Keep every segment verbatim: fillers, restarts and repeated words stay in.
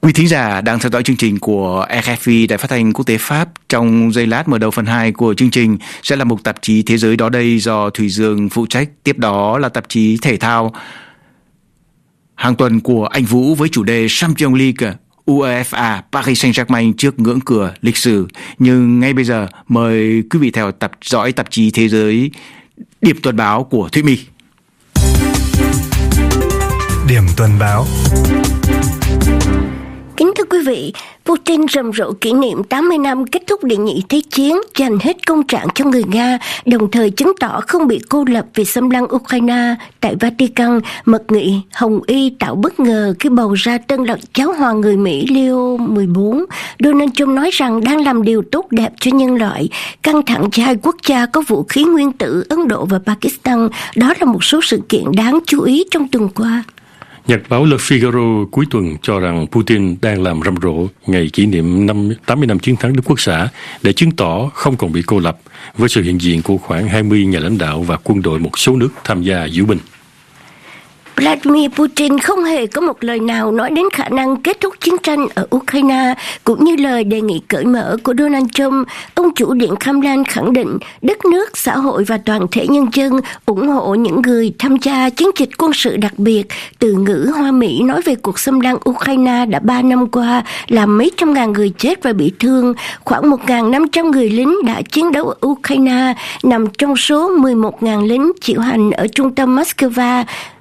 Quý thính giả đang theo dõi chương trình của rờ ép i Đài Phát thanh Quốc tế Pháp. Trong giây lát mở đầu phần hai của chương trình sẽ là mục tạp chí Thế giới đó đây do Thùy Dương phụ trách. Tiếp đó là tạp chí Thể thao hàng tuần của Anh Vũ với chủ đề Champions League, UEFA, Paris Saint-Germain trước ngưỡng cửa lịch sử. Nhưng ngay bây giờ mời quý vị theo tập dõi tạp chí Thế giới điểm tuần báo của Thúy My. Điểm tuần báo. Kính thưa quý vị, Putin rầm rộ kỷ niệm tám mươi năm kết thúc Đệ nhị Thế chiến, dành hết công trạng cho người Nga, đồng thời chứng tỏ không bị cô lập vì xâm lăng Ukraine. Tại Vatican, mật nghị Hồng Y tạo bất ngờ khi bầu ra tân lập giáo hoàng người Mỹ Leo mười bốn. Donald Trump nói rằng đang làm điều tốt đẹp cho nhân loại. Căng thẳng giữa hai quốc gia có vũ khí nguyên tử Ấn Độ và Pakistan. Đó là một số sự kiện đáng chú ý trong tuần qua. Nhật báo Le Figaro cuối tuần cho rằng Putin đang làm rầm rộ ngày kỷ niệm năm, tám mươi năm chiến thắng Đức Quốc xã để chứng tỏ không còn bị cô lập với sự hiện diện của khoảng hai mươi nhà lãnh đạo và quân đội một số nước tham gia diễu binh. Vladimir Putin không hề có một lời nào nói đến khả năng kết thúc chiến tranh ở Ukraine, cũng như lời đề nghị cởi mở của Donald Trump. Ông chủ Điện Kremlin khẳng định đất nước, xã hội và toàn thể nhân dân ủng hộ những người tham gia chiến dịch quân sự đặc biệt. Từ ngữ Hoa Mỹ nói về cuộc xâm lăng Ukraine đã ba năm qua làm mấy trăm ngàn người chết và bị thương. Khoảng một nghìn năm trăm người lính đã chiến đấu ở Ukraine, nằm trong số mười một nghìn lính chịu hành ở trung tâm Moscow,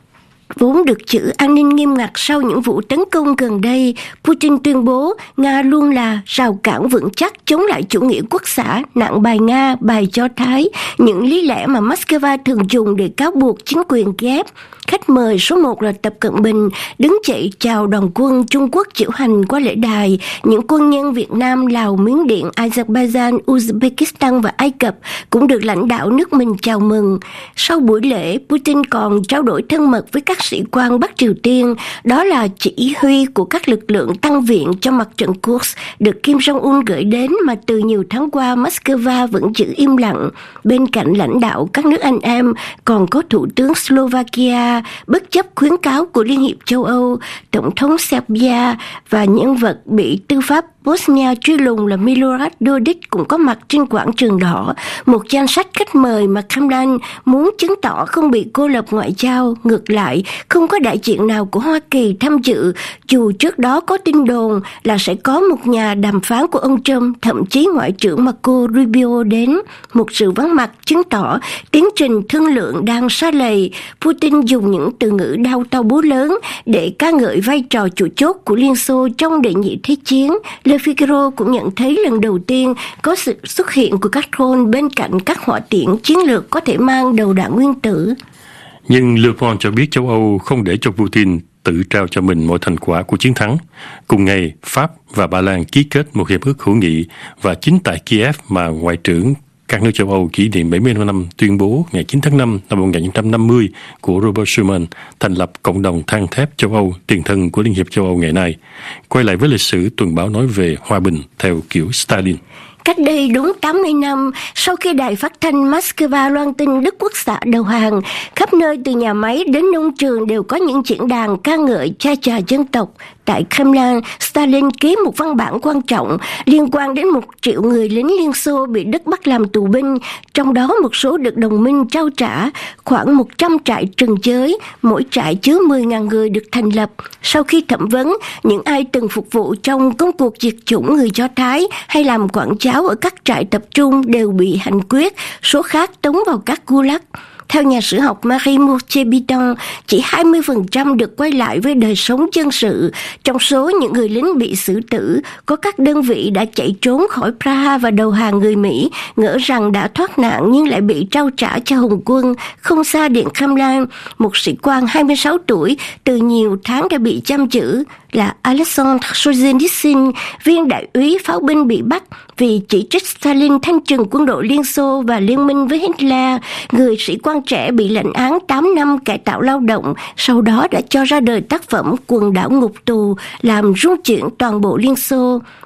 vốn được giữ an ninh nghiêm ngặt sau những vụ tấn công gần đây. Putin tuyên bố Nga luôn là rào cản vững chắc chống lại chủ nghĩa quốc xã, nặng bài Nga, bài Do Thái, những lý lẽ mà Moscow thường dùng để cáo buộc chính quyền Kiev. Khách mời số một là Tập Cận Bình đứng dậy chào đoàn quân Trung Quốc diễu hành qua lễ đài. Những quân nhân Việt Nam, Lào, Miến Điện, Azerbaijan, Uzbekistan và Ai Cập cũng được lãnh đạo nước mình chào mừng. Sau buổi lễ, Putin còn trao đổi thân mật với các sĩ quan Bắc Triều Tiên. Đó là chỉ huy của các lực lượng tăng viện cho mặt trận Kursk được Kim Jong-un gửi đến mà từ nhiều tháng qua Moscow vẫn giữ im lặng. Bên cạnh lãnh đạo các nước anh em còn có Thủ tướng Slovakia, bất chấp khuyến cáo của Liên hiệp châu Âu, Tổng thống Serbia và nhân vật bị tư pháp Bosnia truy lùng là Milorad Dodik cũng có mặt trên quảng trường đỏ. Một danh sách khách mời mà Kremlin muốn chứng tỏ không bị cô lập ngoại giao. Ngược lại, không có đại diện nào của Hoa Kỳ tham dự, dù trước đó có tin đồn là sẽ có một nhà đàm phán của ông Trump, thậm chí Ngoại trưởng Marco Rubio đến. Một sự vắng mặt chứng tỏ tiến trình thương lượng đang sa lầy. Putin dùng những từ ngữ đau to búa lớn để ca ngợi vai trò chủ chốt của Liên Xô trong Đệ nhị Thế chiến. Le Figaro cũng nhận thấy lần đầu tiên có sự xuất hiện của các drone bên cạnh các hỏa tiễn chiến lược có thể mang đầu đạn nguyên tử. Nhưng Le Monde cho biết châu Âu không để cho Putin tự trao cho mình mọi thành quả của chiến thắng. Cùng ngày, Pháp và Ba Lan ký kết một hiệp ước hữu nghị và chính tại Kiev mà Ngoại trưởng các nước châu Âu kỷ niệm bảy mươi năm tuyên bố ngày chín tháng năm năm một nghìn chín trăm năm mươi của Robert Schuman thành lập Cộng đồng than thép châu Âu, tiền thân của Liên hiệp châu Âu ngày nay. Quay lại với lịch sử, tuần báo nói về hòa bình theo kiểu Stalin. Cách đây đúng tám mươi năm, sau khi đài phát thanh Moscow loan tin Đức Quốc xã đầu hàng, khắp nơi từ nhà máy đến nông trường đều có những diễn đàn ca ngợi cha trà dân tộc. Tại Kremlin, Stalin ký một văn bản quan trọng liên quan đến một triệu người lính Liên Xô bị Đức bắt làm tù binh, trong đó một số được đồng minh trao trả. Khoảng một trăm trại trừng giới, mỗi trại chứa mười nghìn người được thành lập. Sau khi thẩm vấn, những ai từng phục vụ trong công cuộc diệt chủng người Do Thái hay làm quản giáo ở các trại tập trung đều bị hành quyết, số khác tống vào các gulag. Theo nhà sử học Marie Moutier-Bidon, chỉ hai mươi phần trăm được quay lại với đời sống dân sự. Trong số những người lính bị xử tử, có các đơn vị đã chạy trốn khỏi Praha và đầu hàng người Mỹ, ngỡ rằng đã thoát nạn nhưng lại bị trao trả cho Hồng quân. Không xa Điện Kremlin, một sĩ quan hai mươi sáu tuổi từ nhiều tháng đã bị giam giữ là Alexandr Solzhenitsyn, viên đại úy pháo binh bị bắt vì chỉ trích Stalin thanh trừng quân đội Liên Xô và liên minh với Hitler. Người sĩ quan trẻ bị lệnh án tám năm cải tạo lao động, sau đó đã cho ra đời tác phẩm Quần đảo ngục tù, làm rung chuyển toàn bộ Liên Xô.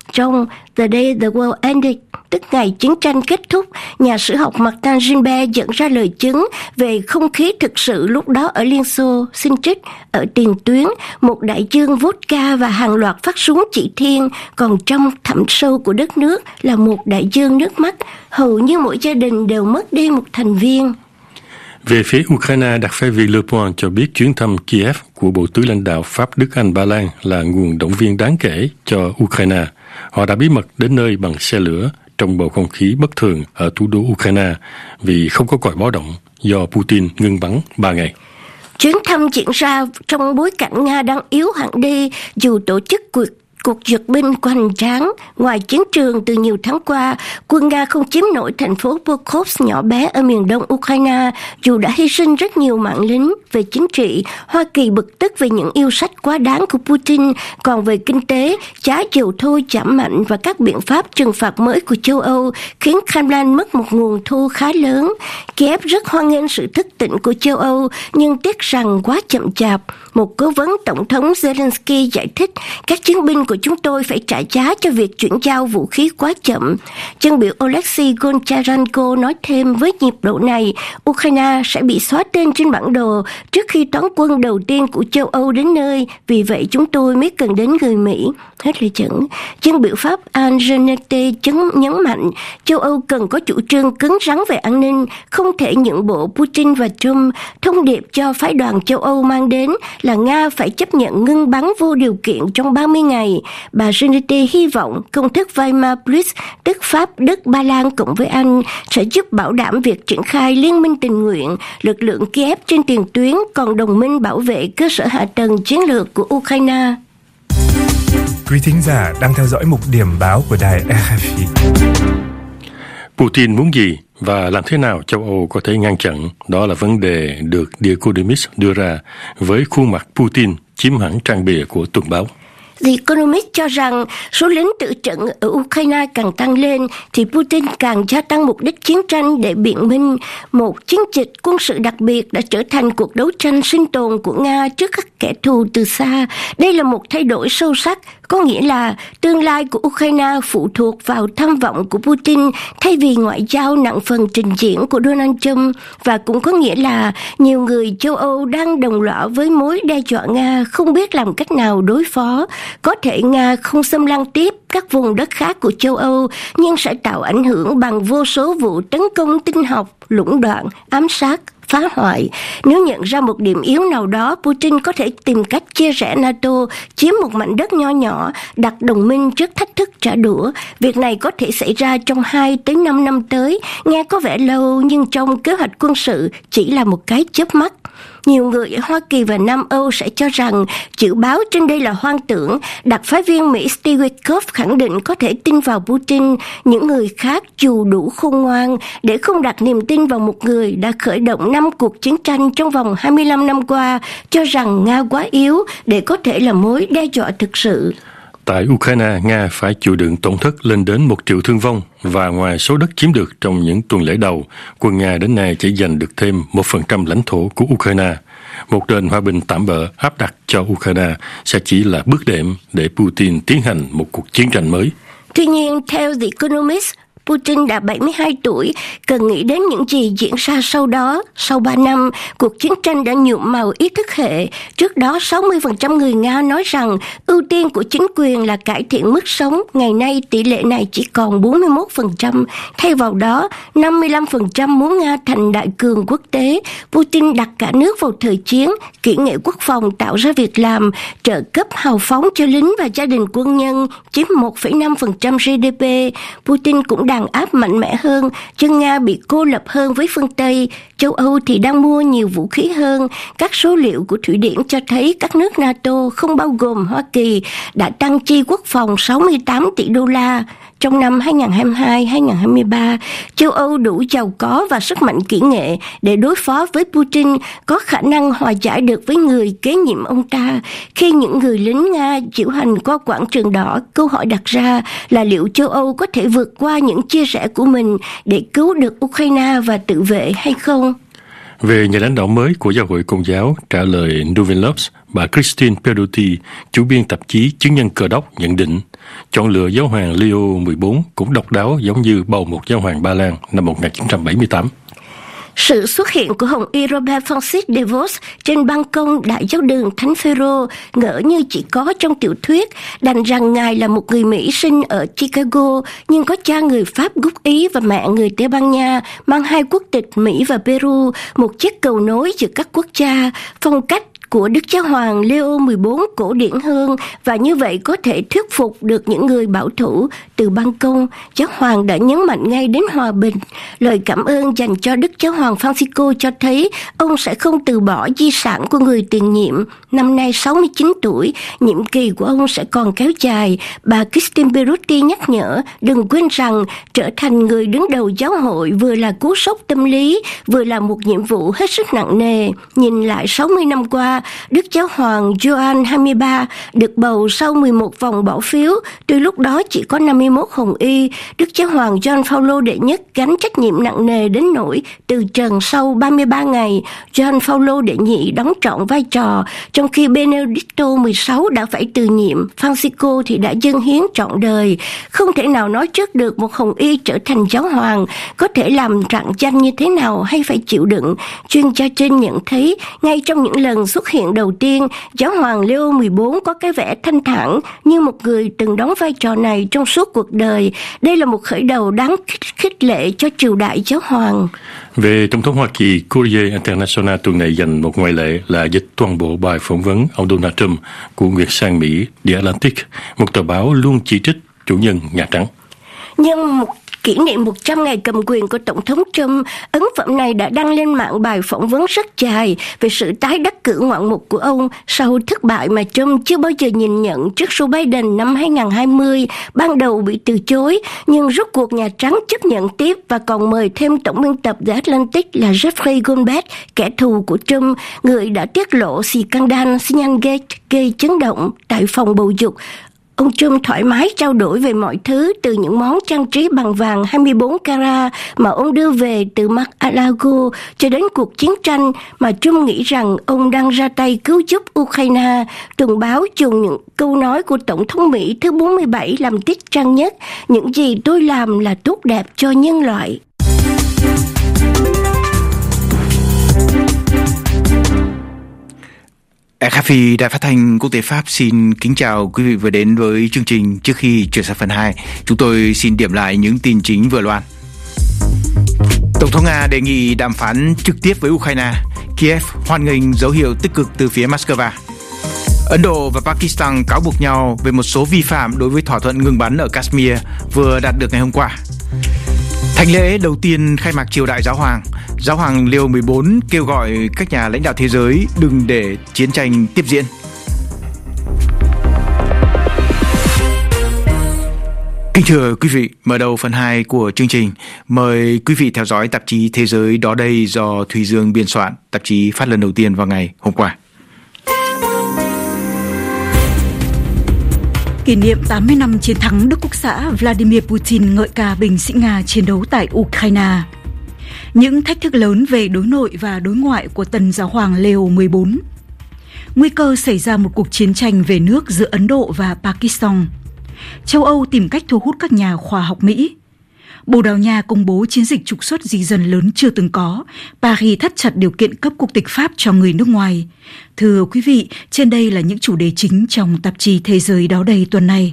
Trong The Day the World Ended, tức ngày chiến tranh kết thúc, nhà sử học Martin Gilbert dẫn ra lời chứng về không khí thực sự lúc đó ở Liên Xô, xin trích: ở tiền tuyến, một đại dương vodka và hàng loạt phát súng chỉ thiên, còn trong thẳm sâu của đất nước là một đại dương nước mắt, hầu như mỗi gia đình đều mất đi một thành viên. Về phía Ukraine, đặc phái viên Le Point cho biết chuyến thăm Kiev của Bộ Tứ lãnh đạo Pháp, Đức, Anh, Ba Lan là nguồn động viên đáng kể cho Ukraine. Họ đã bí mật đến nơi bằng xe lửa trong bầu không khí bất thường ở thủ đô Ukraine vì không có còi báo động do Putin ngưng bắn ba ngày. Chuyến thăm diễn ra trong bối cảnh Nga đang yếu hẳn đi dù tổ chức cuộc Cuộc duyệt binh hoành tráng. Ngoài chiến trường từ nhiều tháng qua, quân Nga không chiếm nổi thành phố Pokrovsk nhỏ bé ở miền đông Ukraine, dù đã hy sinh rất nhiều mạng lính. Về chính trị, Hoa Kỳ bực tức về những yêu sách quá đáng của Putin, còn về kinh tế, giá dầu thô giảm mạnh và các biện pháp trừng phạt mới của châu Âu khiến Kremlin mất một nguồn thu khá lớn. Kiev rất hoan nghênh sự thức tỉnh của châu Âu, nhưng tiếc rằng quá chậm chạp. Một cố vấn Tổng thống Zelensky giải thích, các chiến binh của chúng tôi phải trả giá cho việc chuyển giao vũ khí quá chậm. Dân biểu Oleksiy Goncharenko nói thêm, với nhịp độ này, Ukraine sẽ bị xóa tên trên bản đồ trước khi toán quân đầu tiên của châu Âu đến nơi, vì vậy chúng tôi mới cần đến người Mỹ. Hết lời dẫn. Dân biểu Pháp Angenete nhấn mạnh, châu Âu cần có chủ trương cứng rắn về an ninh, không thể nhượng bộ Putin và Trump. Thông điệp cho phái đoàn châu Âu mang đến là Nga phải chấp nhận ngưng bắn vô điều kiện trong ba mươi ngày. Bà Genete hy vọng công thức Weimar Plus, tức Pháp, Đức, Ba Lan cộng với Anh, sẽ giúp bảo đảm việc triển khai liên minh tình nguyện, lực lượng Kiev trên tiền tuyến, còn đồng minh bảo vệ cơ sở hạ tầng chiến lược của Ukraine. Quý thính giả đang theo dõi mục điểm báo của đài rờ ép i. Putin muốn gì và làm thế nào châu Âu có thể ngăn chặn? Đó là vấn đề được The Economist đưa ra với khuôn mặt Putin chiếm hẳn trang bìa của tuần báo. The Economist cho rằng số lính tự trận ở Ukraine càng tăng lên thì Putin càng gia tăng mục đích chiến tranh để biện minh. Một chiến dịch quân sự đặc biệt đã trở thành cuộc đấu tranh sinh tồn của Nga trước các kẻ thù từ xa. Đây là một thay đổi sâu sắc, có nghĩa là tương lai của Ukraine phụ thuộc vào tham vọng của Putin thay vì ngoại giao nặng phần trình diễn của Donald Trump, và cũng có nghĩa là nhiều người châu Âu đang đồng lõa với mối đe dọa Nga, không biết làm cách nào đối phó. Có thể Nga không xâm lăng tiếp các vùng đất khác của châu Âu, nhưng sẽ tạo ảnh hưởng bằng vô số vụ tấn công tinh học, lũng đoạn, ám sát, phá hoại. Nếu nhận ra một điểm yếu nào đó, Putin có thể tìm cách chia rẽ NATO, chiếm một mảnh đất nho nhỏ, đặt đồng minh trước thách thức trả đũa. Việc này có thể xảy ra trong hai tới năm năm tới. Nghe có vẻ lâu, nhưng trong kế hoạch quân sự chỉ là một cái chớp mắt. Nhiều người ở Hoa Kỳ và Nam Âu sẽ cho rằng dự báo trên đây là hoang tưởng. Đặc phái viên Mỹ Steve Witkoff khẳng định có thể tin vào Putin. Những người khác dù đủ khôn ngoan để không đặt niềm tin vào một người đã khởi động năm cuộc chiến tranh trong vòng hai mươi lăm năm qua, cho rằng Nga quá yếu để có thể là mối đe dọa thực sự. Tại Ukraine, Nga phải chịu đựng tổn thất lên đến một triệu thương vong, và ngoài số đất chiếm được trong những tuần lễ đầu, quân Nga đến nay chỉ giành được thêm một phần trăm lãnh thổ của Ukraine. Một nền hòa bình tạm bợ áp đặt cho Ukraine sẽ chỉ là bước đệm để Putin tiến hành một cuộc chiến tranh mới. Tuy nhiên, theo The Economist, Putin đã bảy mươi hai tuổi, cần nghĩ đến những gì diễn ra sau đó. Sau ba năm, cuộc chiến tranh đã nhuộm màu ý thức hệ. Trước đó, sáu mươi phần trăm người Nga nói rằng ưu tiên của chính quyền là cải thiện mức sống. Ngày nay, tỷ lệ này chỉ còn bốn mươi mốt phần trăm. Thay vào đó, năm mươi lăm phần trăm muốn Nga thành đại cường quốc tế. Putin đặt cả nước vào thời chiến, kỹ nghệ quốc phòng tạo ra việc làm, trợ cấp hào phóng cho lính và gia đình quân nhân, chiếm một phẩy năm phần trăm giê đê pê. Putin cũng đàn áp mạnh mẽ hơn, chân Nga bị cô lập hơn với phương Tây. Châu Âu thì đang mua nhiều vũ khí hơn. Các số liệu của Thụy Điển cho thấy các nước NATO không bao gồm Hoa Kỳ đã tăng chi quốc phòng sáu mươi tám tỷ đô la. Trong năm hai không hai hai đến hai không hai ba, châu Âu đủ giàu có và sức mạnh kỹ nghệ để đối phó với Putin, có khả năng hòa giải được với người kế nhiệm ông ta. Khi những người lính Nga diễu hành qua quảng trường đỏ, câu hỏi đặt ra là liệu châu Âu có thể vượt qua những chia rẽ của mình để cứu được Ukraine và tự vệ hay không? Về nhà lãnh đạo mới của Giáo hội Công giáo, trả lời Nouvel Obs, bà Christine Peduti, chủ biên tạp chí Chứng nhân Cơ đốc nhận định, chọn lựa giáo hoàng Leo mười bốn cũng độc đáo giống như bầu một giáo hoàng Ba Lan năm một nghìn chín trăm bảy mươi tám. Sự xuất hiện của Hồng y Robert Francis de Vos trên ban công Đại giáo đường Thánh Phêrô ngỡ như chỉ có trong tiểu thuyết, đành rằng Ngài là một người Mỹ sinh ở Chicago, nhưng có cha người Pháp gốc Ý và mẹ người Tây Ban Nha, mang hai quốc tịch Mỹ và Peru, một chiếc cầu nối giữa các quốc gia. Phong cách của Đức Giáo hoàng Leo mười bốn cổ điển hơn, và như vậy có thể thuyết phục được những người bảo thủ. Từ ban công, Giáo hoàng đã nhấn mạnh ngay đến hòa bình. Lời cảm ơn dành cho Đức Giáo hoàng Francisco cho thấy ông sẽ không từ bỏ di sản của người tiền nhiệm. Năm nay sáu mươi chín tuổi, nhiệm kỳ của ông sẽ còn kéo dài. Bà Christine Peduti nhắc nhở, đừng quên rằng trở thành người đứng đầu giáo hội vừa là cú sốc tâm lý, vừa là một nhiệm vụ hết sức nặng nề. Nhìn lại sáu mươi năm qua, Đức Giáo hoàng Gioan hai mươi ba được bầu sau mười một vòng bỏ phiếu, tuy lúc đó chỉ có năm mươi mốt hồng y. Đức Giáo hoàng Gioan Phaolô đệ nhất gánh trách nhiệm nặng nề đến nỗi từ trần sau ba mươi ba ngày. Gioan Phaolô đệ nhị đóng trọn vai trò, trong khi Benedicto mười sáu đã phải từ nhiệm, Francisco thì đã dâng hiến trọn đời. Không thể nào nói trước được một hồng y trở thành giáo hoàng có thể làm rạng danh như thế nào hay phải chịu đựng. Chuyên gia trên nhận thấy ngay trong những lần xuất hiện đầu tiên, Giáo hoàng Leo mười bốn có cái vẻ thanh thản như một người từng đóng vai trò này trong suốt cuộc đời. Đây là một khởi đầu đáng khích lệ cho triều đại giáo hoàng. Về Tổng thống Hoa Kỳ, Courier International tuần này dành một ngoại lệ là dịch toàn bộ bài phỏng vấn ông Donald Trump của Nguyệt sang Mỹ The Atlantic, một tờ báo luôn chỉ trích chủ nhân Nhà Trắng. Nhưng một kỷ niệm một trăm ngày cầm quyền của Tổng thống Trump, ấn phẩm này đã đăng lên mạng bài phỏng vấn rất dài về sự tái đắc cử ngoạn mục của ông sau thất bại mà Trump chưa bao giờ nhìn nhận trước Joe Biden năm hai không hai không. Ban đầu bị từ chối, nhưng rốt cuộc Nhà Trắng chấp nhận tiếp và còn mời thêm tổng biên tập The Atlantic là Jeffrey Goldberg, kẻ thù của Trump, người đã tiết lộ scandal Signalgate gây chấn động tại phòng bầu dục. Ông Trump thoải mái trao đổi về mọi thứ, từ những món trang trí bằng vàng hai mươi bốn carat mà ông đưa về từ Mar-a-Lago cho đến cuộc chiến tranh mà Trump nghĩ rằng ông đang ra tay cứu giúp Ukraine. Tuần báo dùng những câu nói của Tổng thống Mỹ thứ bốn mươi bảy làm tiết trang nhất: những gì tôi làm là tốt đẹp cho nhân loại. rờ ép i Đài Phát thanh Quốc tế Pháp xin kính chào quý vị vừa đến với chương trình. Trước khi chuyển sang phần hai, chúng tôi xin điểm lại những tin chính vừa loan. Tổng thống Nga đề nghị đàm phán trực tiếp với Ukraine. Kiev hoan nghênh dấu hiệu tích cực từ phía Moscow. Ấn Độ và Pakistan cáo buộc nhau về một số vi phạm đối với thỏa thuận ngừng bắn ở Kashmir vừa đạt được ngày hôm qua. Thánh lễ đầu tiên khai mạc triều đại giáo hoàng. Giáo hoàng Leo mười bốn kêu gọi các nhà lãnh đạo thế giới đừng để chiến tranh tiếp diễn. Kính thưa quý vị, mở đầu phần hai của chương trình, mời quý vị theo dõi tạp chí Thế giới đó đây do Thùy Dương biên soạn, tạp chí phát lần đầu tiên vào ngày hôm qua. Kỷ niệm tám mươi năm chiến thắng Đức Quốc xã, Vladimir Putin ngợi ca binh sĩ Nga chiến đấu tại Ukraine. Những thách thức lớn về đối nội và đối ngoại của tân giáo hoàng Leo mười bốn. Nguy cơ xảy ra một cuộc chiến tranh về nước giữa Ấn Độ và Pakistan. Châu Âu tìm cách thu hút các nhà khoa học Mỹ. Bồ Đào Nha công bố chiến dịch trục xuất di dân lớn chưa từng có. Paris thắt chặt điều kiện cấp quốc tịch Pháp cho người nước ngoài. Thưa quý vị, trên đây là những chủ đề chính trong tạp chí Thế giới đó đây tuần này.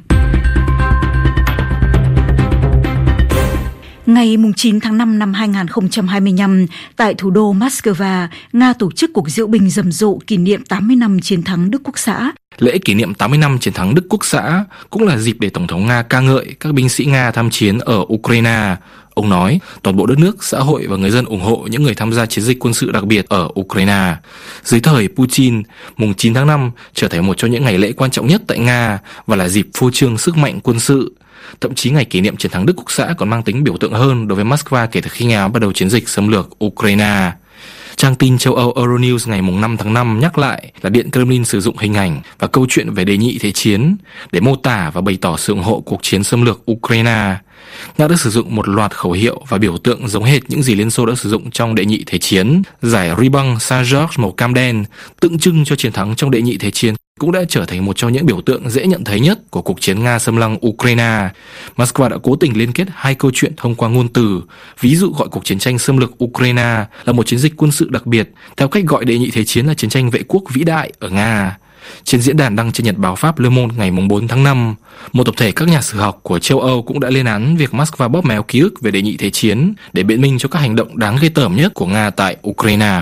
Ngày chín tháng năm năm hai không hai lăm, tại thủ đô Moscow, Nga tổ chức cuộc diễu binh rầm rộ kỷ niệm tám mươi năm chiến thắng Đức Quốc xã. Lễ kỷ niệm tám mươi năm chiến thắng Đức Quốc xã cũng là dịp để Tổng thống Nga ca ngợi các binh sĩ Nga tham chiến ở Ukraine. Ông nói, toàn bộ đất nước, xã hội và người dân ủng hộ những người tham gia chiến dịch quân sự đặc biệt ở Ukraine. Dưới thời Putin, mùng chín tháng năm trở thành một trong những ngày lễ quan trọng nhất tại Nga và là dịp phô trương sức mạnh quân sự. Thậm chí ngày kỷ niệm chiến thắng Đức Quốc xã còn mang tính biểu tượng hơn đối với Moscow kể từ khi Nga bắt đầu chiến dịch xâm lược Ukraine. Trang tin châu Âu Euronews ngày năm tháng năm nhắc lại là Điện Kremlin sử dụng hình ảnh và câu chuyện về đề nghị thế chiến để mô tả và bày tỏ sự ủng hộ cuộc chiến xâm lược Ukraine. Nga đã sử dụng một loạt khẩu hiệu và biểu tượng giống hệt những gì Liên Xô đã sử dụng trong Đệ nhị Thế chiến. Giải Ruban Saint-Georges màu cam đen, tượng trưng cho chiến thắng trong Đệ nhị Thế chiến, cũng đã trở thành một trong những biểu tượng dễ nhận thấy nhất của cuộc chiến Nga xâm lăng Ukraine. Moscow đã cố tình liên kết hai câu chuyện thông qua ngôn từ, ví dụ gọi cuộc chiến tranh xâm lược Ukraine là một chiến dịch quân sự đặc biệt, theo cách gọi Đệ nhị Thế chiến là chiến tranh vệ quốc vĩ đại ở Nga. Trên diễn đàn đăng trên nhật báo Pháp Le Monde ngày bốn tháng năm, một tập thể các nhà sử học của châu Âu cũng đã lên án việc Moscow bóp méo ký ức về Đệ nhị Thế chiến để biện minh cho các hành động đáng ghê tởm nhất của Nga tại Ukraine.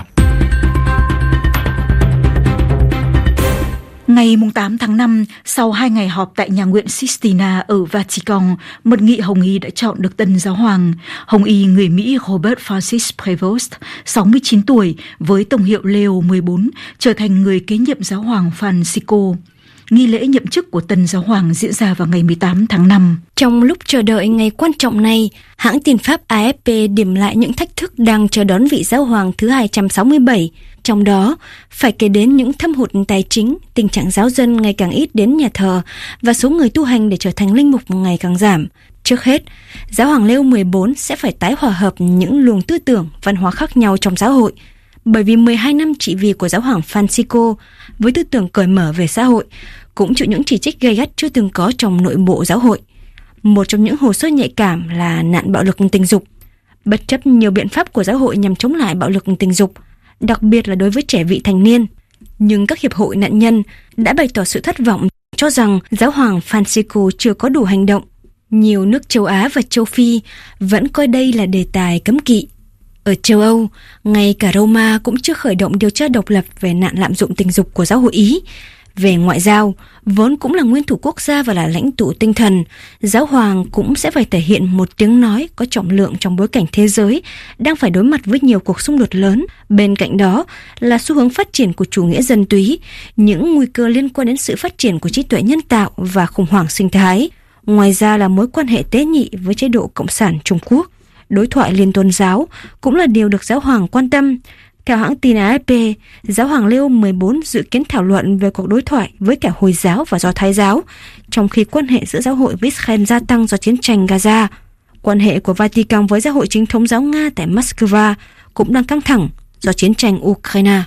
Ngày tám tháng năm, sau hai ngày họp tại nhà nguyện Sistina ở Vatican, mật nghị Hồng Y đã chọn được tân giáo hoàng. Hồng Y người Mỹ Robert Francis Prevost, sáu mươi chín tuổi, với tông hiệu Leo mười bốn, trở thành người kế nhiệm giáo hoàng Francisco. Nghi lễ nhậm chức của tân giáo hoàng diễn ra vào ngày mười tám tháng năm. Trong lúc chờ đợi ngày quan trọng này, hãng tin Pháp a ép pê điểm lại những thách thức đang chờ đón vị giáo hoàng thứ hai trăm sáu mươi bảy. Trong đó, phải kể đến những thâm hụt tài chính, tình trạng giáo dân ngày càng ít đến nhà thờ và số người tu hành để trở thành linh mục ngày càng giảm. Trước hết, giáo hoàng Leo mười bốn sẽ phải tái hòa hợp những luồng tư tưởng, văn hóa khác nhau trong giáo hội. Bởi vì mười hai năm trị vì của giáo hoàng Francisco với tư tưởng cởi mở về xã hội cũng chịu những chỉ trích gay gắt chưa từng có trong nội bộ giáo hội. Một trong những hồ sơ nhạy cảm là nạn bạo lực tình dục. Bất chấp nhiều biện pháp của giáo hội nhằm chống lại bạo lực tình dục, đặc biệt là đối với trẻ vị thành niên, nhưng các hiệp hội nạn nhân đã bày tỏ sự thất vọng, cho rằng giáo hoàng Francisco chưa có đủ hành động. Nhiều nước châu Á và châu Phi vẫn coi đây là đề tài cấm kỵ. Ở châu Âu, ngay cả Roma cũng chưa khởi động điều tra độc lập về nạn lạm dụng tình dục của giáo hội Ý. Về ngoại giao, vốn cũng là nguyên thủ quốc gia và là lãnh tụ tinh thần, giáo hoàng cũng sẽ phải thể hiện một tiếng nói có trọng lượng trong bối cảnh thế giới đang phải đối mặt với nhiều cuộc xung đột lớn. Bên cạnh đó là xu hướng phát triển của chủ nghĩa dân túy, những nguy cơ liên quan đến sự phát triển của trí tuệ nhân tạo và khủng hoảng sinh thái. Ngoài ra là mối quan hệ tế nhị với chế độ Cộng sản Trung Quốc. Đối thoại liên tôn giáo cũng là điều được giáo hoàng quan tâm. Theo hãng tin a ép pê, giáo hoàng Leo mười bốn dự kiến thảo luận về cuộc đối thoại với cả Hồi giáo và Do Thái giáo, trong khi quan hệ giữa giáo hội với Israel gia tăng do chiến tranh Gaza. Quan hệ của Vatican với giáo hội chính thống giáo Nga tại Moscow cũng đang căng thẳng do chiến tranh Ukraine.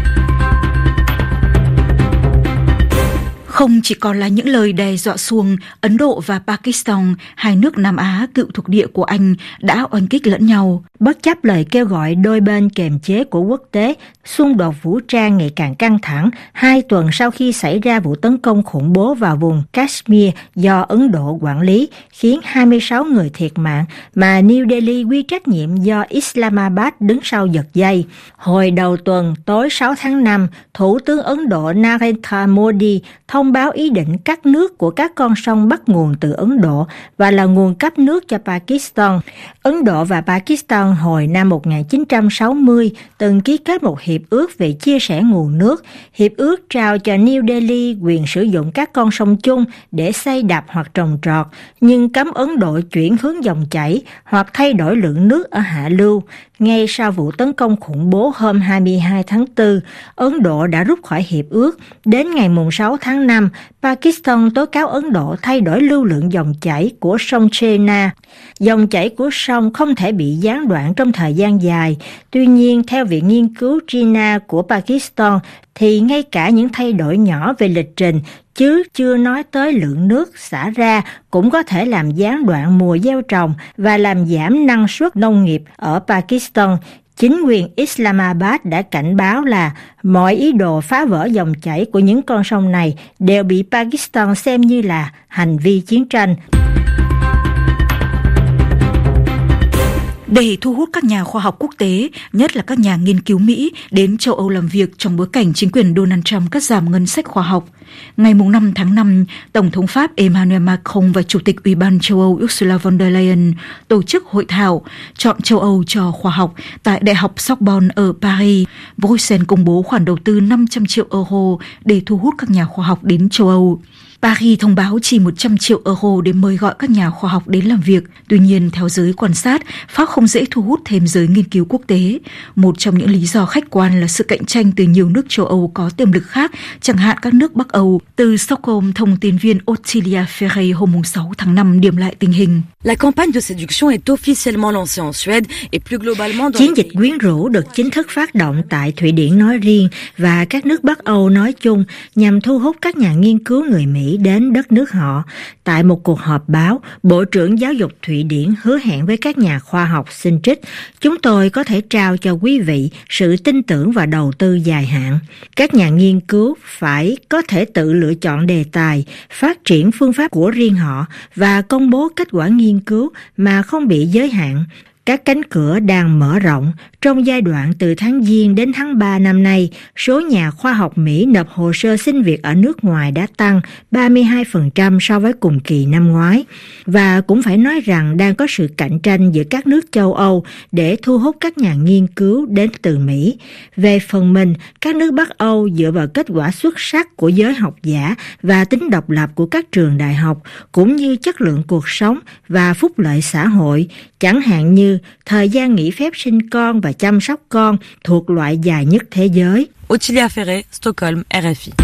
Không chỉ còn là những lời đe dọa xuông, Ấn Độ và Pakistan, hai nước Nam Á cựu thuộc địa của Anh, đã oanh kích lẫn nhau. Bất chấp lời kêu gọi đôi bên kiềm chế của quốc tế, xung đột vũ trang ngày càng căng thẳng hai tuần sau khi xảy ra vụ tấn công khủng bố vào vùng Kashmir do Ấn Độ quản lý, khiến hai mươi sáu người thiệt mạng mà New Delhi quy trách nhiệm do Islamabad đứng sau giật dây. Hồi đầu tuần, tối sáu tháng năm, Thủ tướng Ấn Độ Narendra Modi thông báo ý định cắt nước của các con sông bắt nguồn từ Ấn Độ và là nguồn cấp nước cho Pakistan. Ấn Độ và Pakistan hồi năm một nghìn chín trăm sáu mươi từng ký kết một hiệp ước về chia sẻ nguồn nước. Hiệp ước trao cho New Delhi quyền sử dụng các con sông chung để xây đập hoặc trồng trọt, nhưng cấm Ấn Độ chuyển hướng dòng chảy hoặc thay đổi lượng nước ở hạ lưu. Ngay sau vụ tấn công khủng bố hôm hai mươi hai tháng tư, Ấn Độ đã rút khỏi hiệp ước. Đến ngày sáu tháng năm, Pakistan tố cáo Ấn Độ thay đổi lưu lượng dòng chảy của sông Chena. Dòng chảy của sông không thể bị gián đoạn trong thời gian dài. Tuy nhiên, theo Viện Nghiên cứu Jinnah của Pakistan, thì ngay cả những thay đổi nhỏ về lịch trình, chứ chưa nói tới lượng nước xả ra, cũng có thể làm gián đoạn mùa gieo trồng và làm giảm năng suất nông nghiệp ở Pakistan. Chính quyền Islamabad đã cảnh báo là mọi ý đồ phá vỡ dòng chảy của những con sông này đều bị Pakistan xem như là hành vi chiến tranh. Để thu hút các nhà khoa học quốc tế, nhất là các nhà nghiên cứu Mỹ, đến châu Âu làm việc trong bối cảnh chính quyền Donald Trump cắt giảm ngân sách khoa học, ngày năm tháng năm, Tổng thống Pháp Emmanuel Macron và Chủ tịch Ủy ban châu Âu Ursula von der Leyen tổ chức hội thảo chọn châu Âu cho khoa học tại Đại học Sorbonne ở Paris. Bruxelles công bố khoản đầu tư năm trăm triệu euro để thu hút các nhà khoa học đến châu Âu. Paris thông báo chi một trăm triệu euro để mời gọi các nhà khoa học đến làm việc. Tuy nhiên, theo giới quan sát, Pháp không dễ thu hút thêm giới nghiên cứu quốc tế. Một trong những lý do khách quan là sự cạnh tranh từ nhiều nước châu Âu có tiềm lực khác, chẳng hạn các nước Bắc Âu. Từ Stockholm, thông tin viên Ottilia Ferrey hôm sáu tháng năm điểm lại tình hình. La campagne de séduction est officiellement lancée en Suède et plus globalement dans Chiến dịch quyến rũ được chính thức phát động tại Thụy Điển nói riêng và các nước Bắc Âu nói chung nhằm thu hút các nhà nghiên cứu người Mỹ đến đất nước họ. Tại một cuộc họp báo, Bộ trưởng Giáo dục Thụy Điển hứa hẹn với các nhà khoa học xin trích, chúng tôi có thể trao cho quý vị sự tin tưởng và đầu tư dài hạn. Các nhà nghiên cứu phải có thể tự lựa chọn đề tài, phát triển phương pháp của riêng họ và công bố kết quả nghiên cứu mà không bị giới hạn. Các cánh cửa đang mở rộng. Trong giai đoạn từ tháng Giêng đến tháng ba năm nay, số nhà khoa học Mỹ nộp hồ sơ xin việc ở nước ngoài đã tăng ba mươi hai phần trăm so với cùng kỳ năm ngoái. Và cũng phải nói rằng đang có sự cạnh tranh giữa các nước châu Âu để thu hút các nhà nghiên cứu đến từ Mỹ. Về phần mình, các nước Bắc Âu dựa vào kết quả xuất sắc của giới học giả và tính độc lập của các trường đại học, cũng như chất lượng cuộc sống và phúc lợi xã hội, chẳng hạn như thời gian nghỉ phép sinh con và chăm sóc con thuộc loại dài nhất thế giới. Ottilia Ferrey, Stockholm, R F I.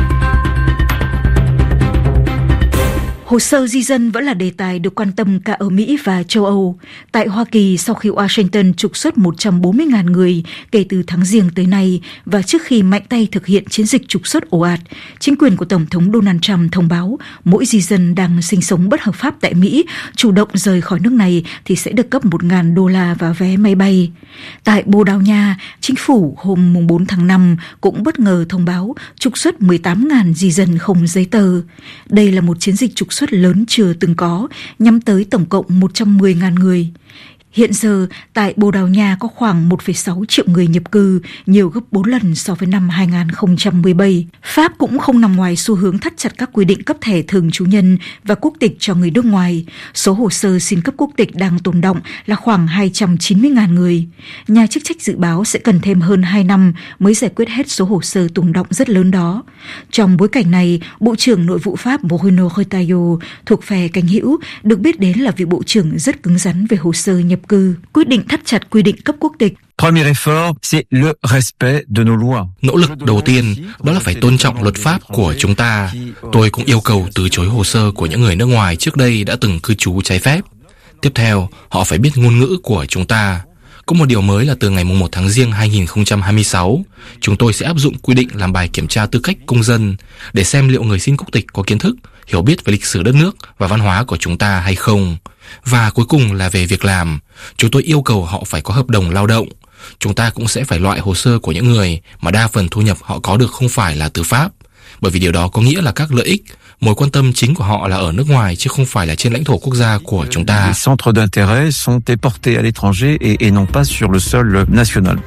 Hồ sơ di dân vẫn là đề tài được quan tâm cả ở Mỹ và châu Âu. Tại Hoa Kỳ, sau khi Washington trục xuất một trăm bốn mươi nghìn người kể từ tháng Giêng tới nay và trước khi mạnh tay thực hiện chiến dịch trục xuất ồ ạt, chính quyền của Tổng thống Donald Trump thông báo mỗi di dân đang sinh sống bất hợp pháp tại Mỹ chủ động rời khỏi nước này thì sẽ được cấp một nghìn đô la và vé máy bay. Tại Bồ Đào Nha, chính phủ hôm bốn tháng năm cũng bất ngờ thông báo trục xuất mười tám nghìn di dân không giấy tờ. Đây là một chiến dịch trục xuất lớn chưa từng có, nhắm tới tổng cộng một trăm mười nghìn người. Hiện giờ, tại Bồ Đào Nha có khoảng một phẩy sáu triệu người nhập cư, nhiều gấp bốn lần so với năm hai không một bảy. Pháp cũng không nằm ngoài xu hướng thắt chặt các quy định cấp thẻ thường trú nhân và quốc tịch cho người nước ngoài. Số hồ sơ xin cấp quốc tịch đang tồn đọng là khoảng hai trăm chín mươi nghìn người. Nhà chức trách dự báo sẽ cần thêm hơn hai năm mới giải quyết hết số hồ sơ tồn đọng rất lớn đó. Trong bối cảnh này, Bộ trưởng Nội vụ Pháp Bruno Retailleau thuộc phe cánh hữu được biết đến là vị bộ trưởng rất cứng rắn về hồ sơ nhập cư, quyết định thắt chặt quy định cấp quốc tịch. Premier effort, c'est le respect de nos lois. Nỗ lực đầu tiên đó là phải tôn trọng luật pháp của chúng ta. Tôi cũng yêu cầu từ chối hồ sơ của những người nước ngoài trước đây đã từng cư trú trái phép. Tiếp theo, họ phải biết ngôn ngữ của chúng ta. Có một điều mới là từ ngày mùng một tháng Giêng hai không hai sáu, chúng tôi sẽ áp dụng quy định làm bài kiểm tra tư cách công dân để xem liệu người xin quốc tịch có kiến thức, hiểu biết về lịch sử đất nước và văn hóa của chúng ta hay không. Và cuối cùng là về việc làm. Chúng tôi yêu cầu họ phải có hợp đồng lao động. Chúng ta cũng sẽ phải loại hồ sơ của những người mà đa phần thu nhập họ có được không phải là từ Pháp, bởi vì điều đó có nghĩa là các lợi ích, mối quan tâm chính của họ là ở nước ngoài chứ không phải là trên lãnh thổ quốc gia của chúng ta. Les centres d'intérêt sont déportés à l'étranger et, et non pas sur le sol national.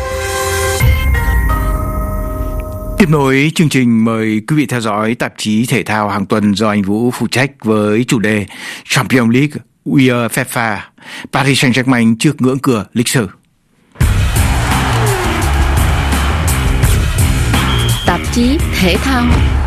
Tiếp nối chương trình, mời quý vị theo dõi tạp chí thể thao hàng tuần do anh Vũ phụ trách với chủ đề Champions League UEFA, Paris Saint-Germain trước ngưỡng cửa lịch sử. Tạp chí thể thao.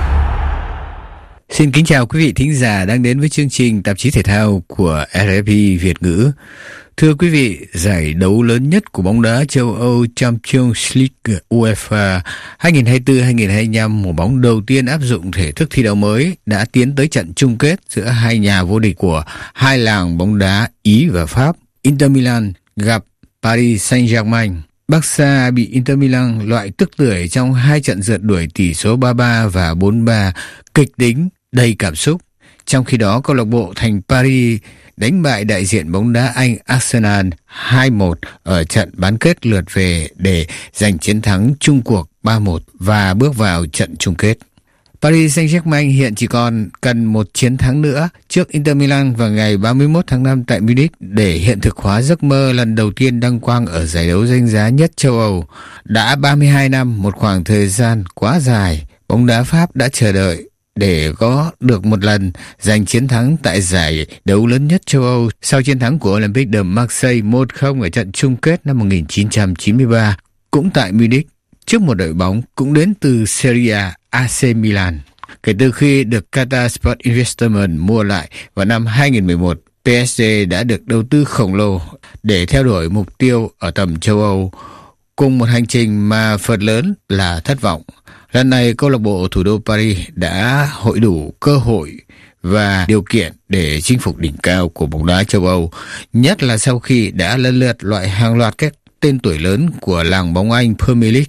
Xin kính chào quý vị thính giả đang đến với chương trình tạp chí thể thao của R F I Việt ngữ. Thưa quý vị, giải đấu lớn nhất của bóng đá châu Âu Champions League UEFA hai nghìn không trăm hai mươi tư hai nghìn không trăm hai mươi lăm, mùa bóng đầu tiên áp dụng thể thức thi đấu mới, đã tiến tới trận chung kết giữa hai nhà vô địch của hai làng bóng đá Ý và Pháp. Inter Milan gặp Paris Saint-Germain. Barca bị Inter Milan loại tức tưởi trong hai trận rượt đuổi tỷ số ba ba và bốn ba kịch tính, đầy cảm xúc. Trong khi đó, câu lạc bộ thành Paris đánh bại đại diện bóng đá Anh Arsenal hai một ở trận bán kết lượt về để giành chiến thắng chung cuộc ba một và bước vào trận chung kết. Paris Saint-Germain hiện chỉ còn cần một chiến thắng nữa trước Inter Milan vào ngày ba mươi mốt tháng năm tại Munich để hiện thực hóa giấc mơ lần đầu tiên đăng quang ở giải đấu danh giá nhất châu Âu. Đã ba mươi hai năm, một khoảng thời gian quá dài, bóng đá Pháp đã chờ đợi để có được một lần giành chiến thắng tại giải đấu lớn nhất châu Âu sau chiến thắng của Olympique de Marseille một không ở trận chung kết năm một nghìn chín trăm chín mươi ba, cũng tại Munich, trước một đội bóng cũng đến từ Serie A, A C Milan. Kể từ khi được Qatar Sport Investment mua lại vào năm hai nghìn mười một, pê ét giê đã được đầu tư khổng lồ để theo đuổi mục tiêu ở tầm châu Âu, cùng một hành trình mà phần lớn là thất vọng. Lần này, câu lạc bộ thủ đô Paris đã hội đủ cơ hội và điều kiện để chinh phục đỉnh cao của bóng đá châu Âu, nhất là sau khi đã lần lượt loại hàng loạt các tên tuổi lớn của làng bóng Anh Premier League.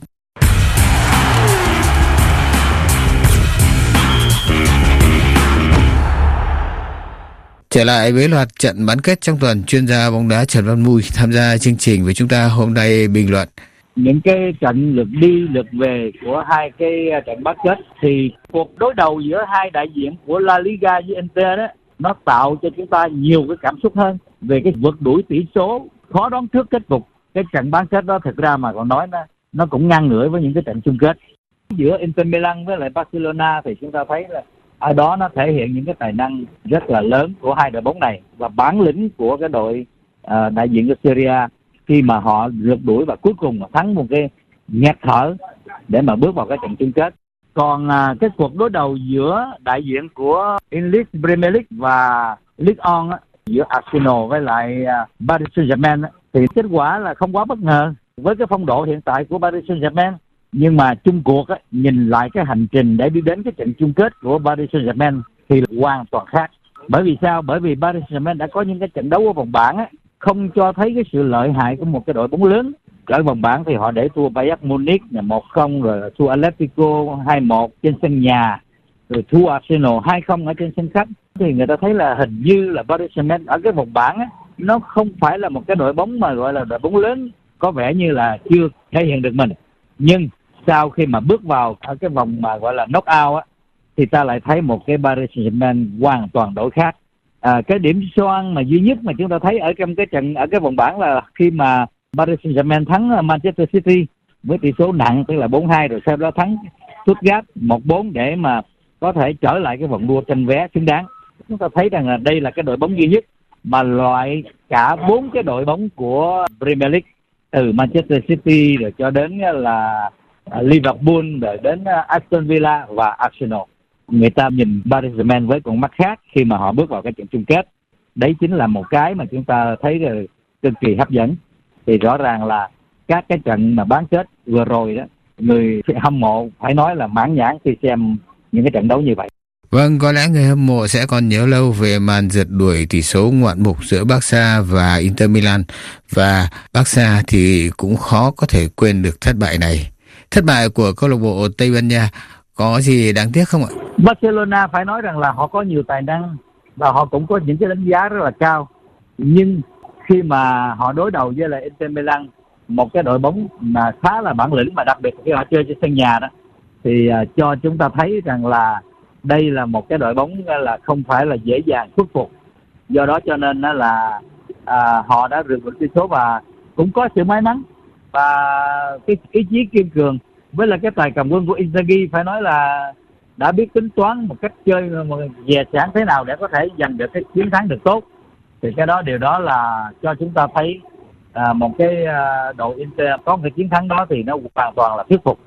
Trở lại với loạt trận bán kết trong tuần, chuyên gia bóng đá Trần Văn Mui tham gia chương trình với chúng ta hôm nay bình luận. Những cái trận lượt đi lượt về của hai cái trận bán kết thì cuộc đối đầu giữa hai đại diện của La Liga với Inter đó, nó tạo cho chúng ta nhiều cái cảm xúc hơn về cái vượt đuổi tỷ số, khó đoán trước kết cục. Cái trận bán kết đó thực ra mà còn nói nó nó cũng ngang ngửa với những cái trận chung kết giữa Inter Milan với lại Barcelona, thì chúng ta thấy là ở đó nó thể hiện những cái tài năng rất là lớn của hai đội bóng này và bản lĩnh của cái đội uh, đại diện của Serie A khi mà họ rượt đuổi và cuối cùng mà thắng một cái nghẹt thở để mà bước vào cái trận chung kết. Còn uh, cái cuộc đối đầu giữa đại diện của English Premier League và Ligue một á, giữa Arsenal với lại uh, Paris Saint-Germain á, thì kết quả là không quá bất ngờ với cái phong độ hiện tại của Paris Saint-Germain. Nhưng mà chung cuộc á, nhìn lại cái hành trình để đi đến cái trận chung kết của Paris Saint-Germain thì hoàn toàn khác. Bởi vì sao? Bởi vì Paris Saint-Germain đã có những cái trận đấu ở vòng bảng á, không cho thấy cái sự lợi hại của một cái đội bóng lớn. Ở vòng bảng thì họ để thua Bayern Munich một không, rồi thua Atletico hai một trên sân nhà, rồi thua Arsenal hai không ở trên sân khách. Thì người ta thấy là hình như là Paris Saint-Germain ở cái vòng bảng á, nó không phải là một cái đội bóng mà gọi là đội bóng lớn, có vẻ như là chưa thể hiện được mình. Nhưng sau khi mà bước vào ở cái vòng mà gọi là knock-out á, thì ta lại thấy một cái Paris Saint-Germain hoàn toàn đổi khác. À, cái điểm xoan mà duy nhất mà chúng ta thấy ở trong cái trận ở cái vòng bảng là khi mà Paris Saint-Germain thắng Manchester City với tỷ số nặng, tức là bốn hai, rồi sau đó thắng Stuttgart một bốn để mà có thể trở lại cái vòng đua tranh vé xứng đáng. Chúng ta thấy rằng là đây là cái đội bóng duy nhất mà loại cả bốn cái đội bóng của Premier League, từ Manchester City rồi cho đến là Liverpool, rồi đến Aston Villa và Arsenal. Người ta nhìn Paris Saint-Germain với con mắt khác khi mà họ bước vào cái trận chung kết. Đấy chính là một cái mà chúng ta thấy là cực kỳ hấp dẫn. Thì rõ ràng là các cái trận mà bán kết vừa rồi đó, người hâm mộ phải nói là mãn nhãn khi xem những cái trận đấu như vậy. Vâng, có lẽ người hâm mộ sẽ còn nhớ lâu về màn rượt đuổi tỷ số ngoạn mục giữa Barca và Inter Milan, và Barca thì cũng khó có thể quên được thất bại này. Thất bại của câu lạc bộ Tây Ban Nha có gì đáng tiếc không ạ? Barcelona phải nói rằng là họ có nhiều tài năng và họ cũng có những cái đánh giá rất là cao. Nhưng khi mà họ đối đầu với lại Inter Milan, một cái đội bóng mà khá là bản lĩnh, mà đặc biệt khi họ chơi trên sân nhà đó, thì uh, cho chúng ta thấy rằng là đây là một cái đội bóng là không phải là dễ dàng khuất phục. Do đó cho nên là à, họ đã rượt đuổi tỷ số và cũng có sự may mắn và cái ý chí kiên cường với là cái tài cầm quân của Inzaghi phải nói là đã biết tính toán một cách chơi dè sẵn thế nào để có thể giành được cái chiến thắng được tốt. Thì cái đó điều đó là cho chúng ta thấy à, một cái à, đội Inter có cái chiến thắng đó thì nó hoàn toàn là thuyết phục.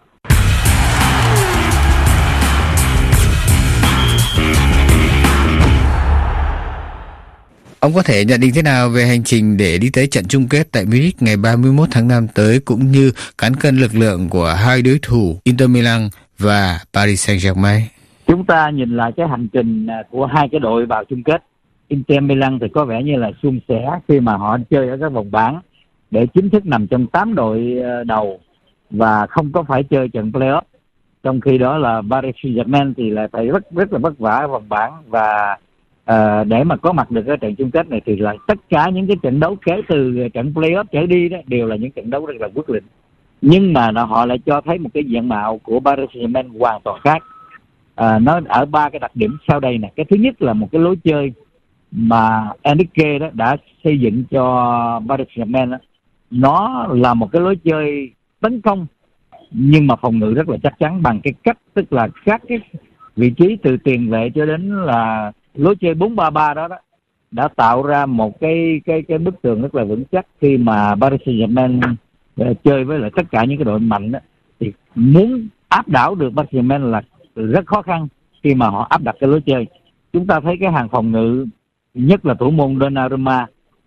Ông có thể nhận định thế nào về hành trình để đi tới trận chung kết tại Munich ngày ba mươi mốt tháng năm tới, cũng như cán cân lực lượng của hai đối thủ Inter Milan và Paris Saint-Germain? Chúng ta nhìn lại cái hành trình của hai cái đội vào chung kết. Inter Milan thì có vẻ như là suôn sẻ khi mà họ chơi ở các vòng bảng để chính thức nằm trong tám đội đầu và không có phải chơi trận play-off. Trong khi đó là Paris Saint-Germain thì lại phải rất rất là vất vả ở vòng bảng, và À, để mà có mặt được cái trận chung kết này thì là tất cả những cái trận đấu kể từ trận play-off trở đi đó đều là những trận đấu rất là quyết định. Nhưng mà nó, họ lại cho thấy một cái diện mạo của Paris Saint-Germain hoàn toàn khác. À, nó ở ba cái đặc điểm sau đây nè. Cái thứ nhất là một cái lối chơi mà Enrique đó đã xây dựng cho Paris Saint-Germain đó. Nó là một cái lối chơi tấn công nhưng mà phòng ngự rất là chắc chắn bằng cái cách, tức là các cái vị trí từ tiền vệ cho đến là lối chơi bốn ba ba đó, đó đã tạo ra một cái cái cái bức tường rất là vững chắc. Khi mà Paris Saint-Germain uh, chơi với lại tất cả những cái đội mạnh đó, thì muốn áp đảo được Paris Saint-Germain là rất khó khăn. khi mà họ áp đặt cái lối chơi. Chúng ta thấy cái hàng phòng ngự, nhất là thủ môn Donnarumma,